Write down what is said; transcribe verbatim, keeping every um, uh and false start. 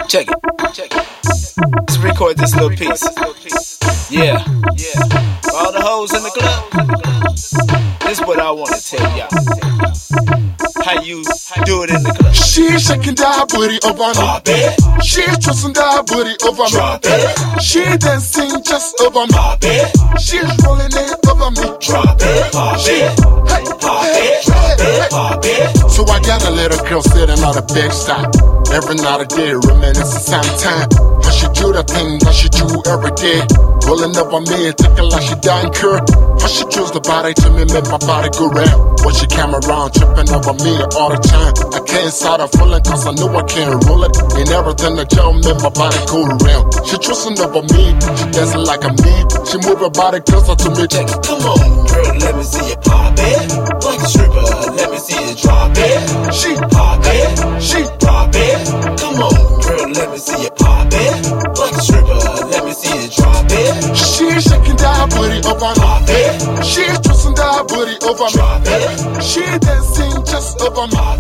Check it. Check it. Let's record this little piece. Yeah. Yeah. All the hoes in the club. This is what I want to tell y'all. How you do it in the club. She's shaking that booty over me. She's twisting that booty over me. She dancing just over me. She's rolling it over me. She, hey, hey, hey, hey. So I got a little girl sitting on a big stop. Every night a day, reminiscing sometime. How she do the thing that she do every day. Rolling up on me and thinking like she done cure. How she choose the body to me, make my body go round. When she came around, tripping over me all the time. I can't start her feeling cause I know I can't roll it. Ain't everything that y'all make my body go around. She trusting over me, she dancing like a me. She move her body closer to me. Take it, come on, girl, let me see you pop it. Like a stripper, let me see you drop it. She pop it, she drop it. Come on, girl, let me see you pop it. Like a stripper, let me see you drop it. She's shaking that booty over me. She's twisting that booty over me. She dancing just over me.